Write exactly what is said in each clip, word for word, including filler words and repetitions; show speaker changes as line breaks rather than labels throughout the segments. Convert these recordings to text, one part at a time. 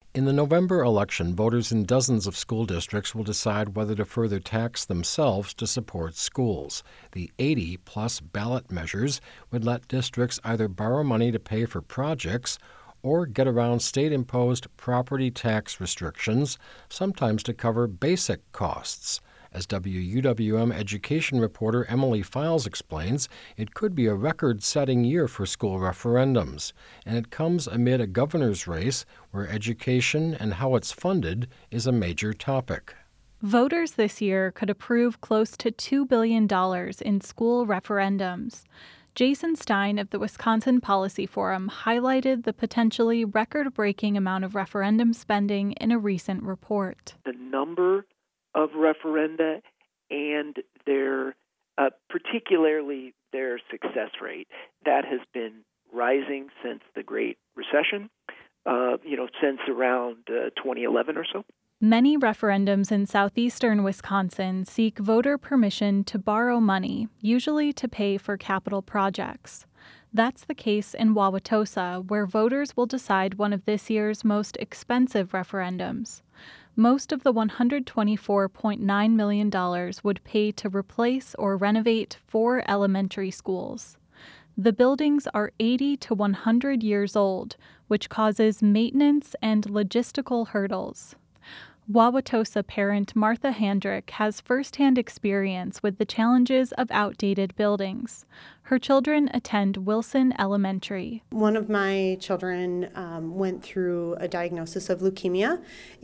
In the November election, voters in dozens of school districts will decide whether to further tax themselves to support schools. The eighty-plus ballot measures would let districts either borrow money to pay for projects or get around state-imposed property tax restrictions, sometimes to cover basic costs. As W U W M education reporter Emily Files explains, it could be a record-setting year for school referendums, and it comes amid a governor's race where education and how it's funded is a major topic.
Voters this year could approve close to two billion dollars in school referendums. Jason Stein of the Wisconsin Policy Forum highlighted the potentially record-breaking amount of referendum spending in a recent report.
The number of referenda and their, uh, particularly their success rate, that has been rising since the Great Recession, uh, you know, since around uh, twenty eleven or so.
Many referendums in southeastern Wisconsin seek voter permission to borrow money, usually to pay for capital projects. That's the case in Wauwatosa, where voters will decide one of this year's most expensive referendums. Most of the one hundred twenty-four point nine million dollars would pay to replace or renovate four elementary schools. The buildings are eighty to one hundred years old, which causes maintenance and logistical hurdles. Wauwatosa parent Martha Handrick has firsthand experience with the challenges of outdated buildings. Her children attend Wilson Elementary.
One of my children um, went through a diagnosis of leukemia,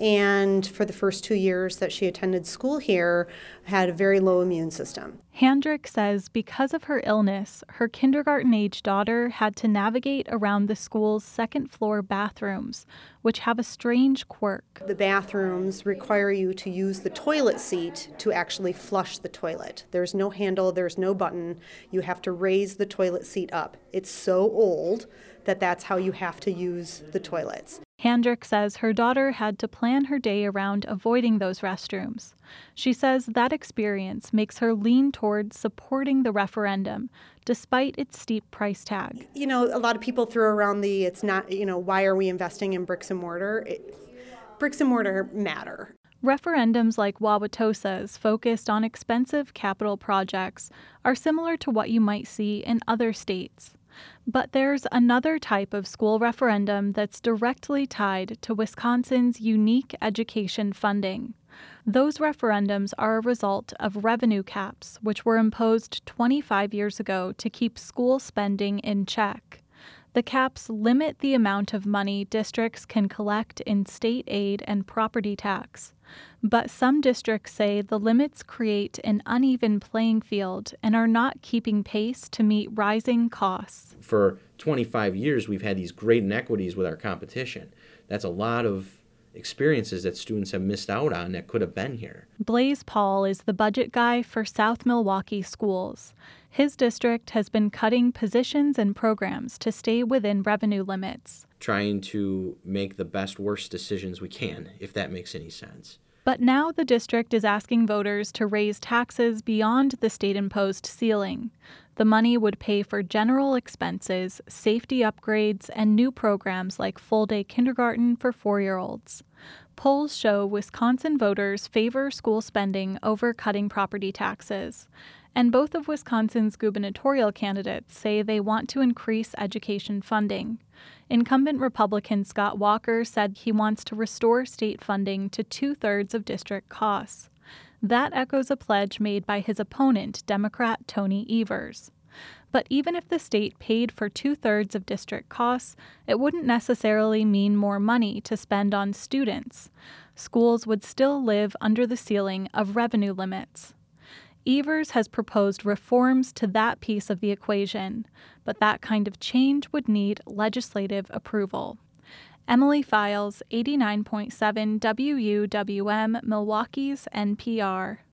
and for the first two years that she attended school here, had a very low immune system.
Handrick says because of her illness, her kindergarten-age daughter had to navigate around the school's second-floor bathrooms, which have a strange quirk.
The bathrooms require you to use the toilet seat to actually flush the toilet. There's no handle, there's no button. You have to raise the toilet seat up. It's so old that that's how you have to use the toilets.
Handrick says her daughter had to plan her day around avoiding those restrooms. She says that experience makes her lean towards supporting the referendum, despite its steep price tag.
You know, a lot of people throw around the, it's not, you know, why are we investing in bricks and mortar? It, bricks and mortar matter.
Referendums like Wauwatosa's, focused on expensive capital projects, are similar to what you might see in other states. But there's another type of school referendum that's directly tied to Wisconsin's unique education funding. Those referendums are a result of revenue caps, which were imposed twenty-five years ago to keep school spending in check. The caps limit the amount of money districts can collect in state aid and property tax. But some districts say the limits create an uneven playing field and are not keeping pace to meet rising costs.
For twenty-five years, we've had these great inequities with our competition. That's a lot of experiences that students have missed out on that could have been here.
Blaze Paul is the budget guy for South Milwaukee Schools. His district has been cutting positions and programs to stay within revenue limits.
Trying to make the best worst decisions we can, if that makes any sense.
But now the district is asking voters to raise taxes beyond the state-imposed ceiling. The money would pay for general expenses, safety upgrades, and new programs like full-day kindergarten for four-year-olds. Polls show Wisconsin voters favor school spending over cutting property taxes. And both of Wisconsin's gubernatorial candidates say they want to increase education funding. Incumbent Republican Scott Walker said he wants to restore state funding to two-thirds of district costs. That echoes a pledge made by his opponent, Democrat Tony Evers. But even if the state paid for two-thirds of district costs, it wouldn't necessarily mean more money to spend on students. Schools would still live under the ceiling of revenue limits. Evers has proposed reforms to that piece of the equation, but that kind of change would need legislative approval. Emily Files, eighty-nine point seven W U W M, Milwaukee's N P R.